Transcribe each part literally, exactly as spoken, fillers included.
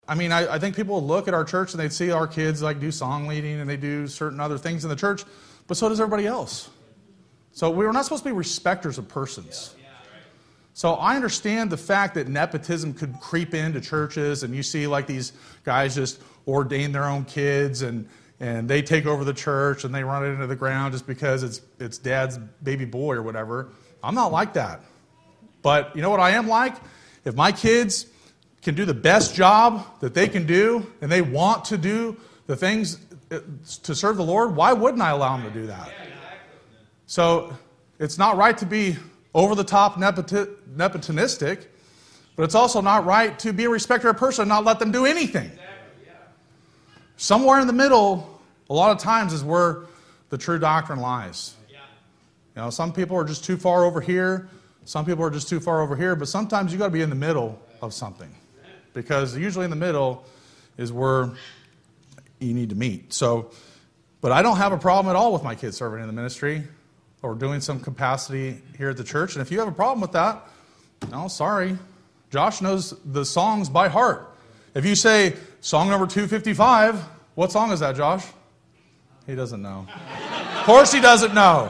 I mean, I, I think people would look at our church and they'd see our kids like do song leading and they do certain other things in the church, but so does everybody else. So we were not supposed to be respecters of persons. So I understand the fact that nepotism could creep into churches, and you see like these guys just ordain their own kids, and, and they take over the church and they run it into the ground just because it's it's dad's baby boy or whatever. I'm not like that. But you know what I am like? If my kids can do the best job that they can do, and they want to do the things to serve the Lord, why wouldn't I allow them to do that? So it's not right to be over-the-top nepoti- nepotistic, but it's also not right to be a respecter of person and not let them do anything. Somewhere in the middle, a lot of times, is where the true doctrine lies. You know, some people are just too far over here. Some people are just too far over here. But sometimes you got to be in the middle of something, because usually in the middle is where you need to meet. So, but I don't have a problem at all with my kids serving in the ministry or doing some capacity here at the church. And if you have a problem with that, no, sorry. Josh knows the songs by heart. If you say song number two fifty-five, what song is that, Josh? He doesn't know. Of course he doesn't know.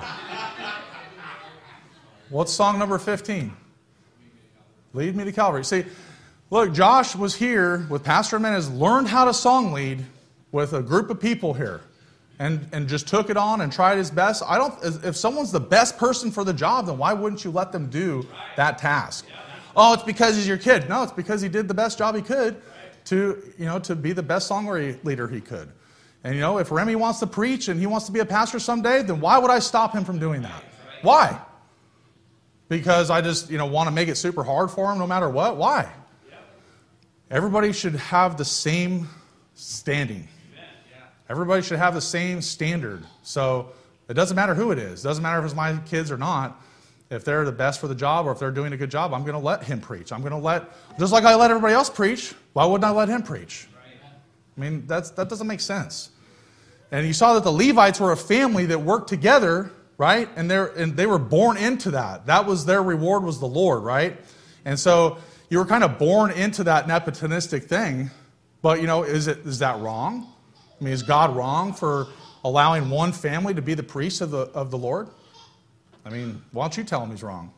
What's song number fifteen? Lead Me to Calvary. See, look, Josh was here with Pastor Jimenez, learned how to song lead with a group of people here. And, and just took it on and tried his best. I don't. If someone's the best person for the job, then why wouldn't you let them do that task? Oh, it's because he's your kid. No, it's because he did the best job he could to, you know, to be the best song leader he could. And you know, if Remy wants to preach and he wants to be a pastor someday, then why would I stop him from doing that? Why? Because I just, you know, want to make it super hard for him no matter what? Why? Everybody should have the same standing. Everybody should have the same standard. So it doesn't matter who it is. It doesn't matter if it's my kids or not. If they're the best for the job or if they're doing a good job, I'm going to let him preach. I'm going to let, just like I let everybody else preach, why wouldn't I let him preach? I mean, that's, that doesn't make sense. And you saw that the Levites were a family that worked together, right? And, they're, and they were born into that. That was their reward, was the Lord, right? And so you were kind of born into that nepotistic thing. But, you know, is it is that wrong? I mean, is God wrong for allowing one family to be the priest of the of the Lord? I mean, why don't you tell him he's wrong?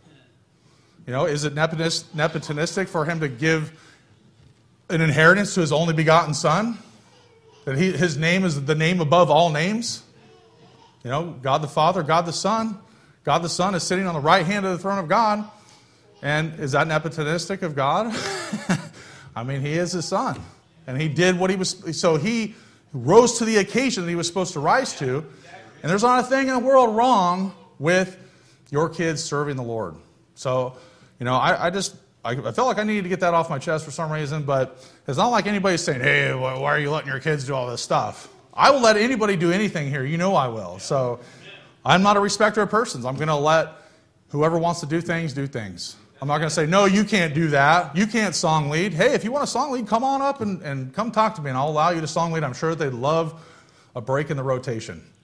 You know, is it nepotistic for him to give an inheritance to his only begotten son? That he, his name is the name above all names? You know, God the Father, God the Son. God the Son is sitting on the right hand of the throne of God. And is that nepotistic of God? I mean, he is his son. And he did what he was, so he rose to the occasion that he was supposed to rise to. And there's not a thing in the world wrong with your kids serving the Lord. So, you know, I, I just, I, I felt like I needed to get that off my chest for some reason, but it's not like anybody's saying, hey, why are you letting your kids do all this stuff? I will let anybody do anything here. You know I will. So I'm not a respecter of persons. I'm going to let whoever wants to do things, do things. I'm not going to say, no, you can't do that. You can't song lead. Hey, if you want to song lead, come on up and, and come talk to me, and I'll allow you to song lead. I'm sure they'd love a break in the rotation.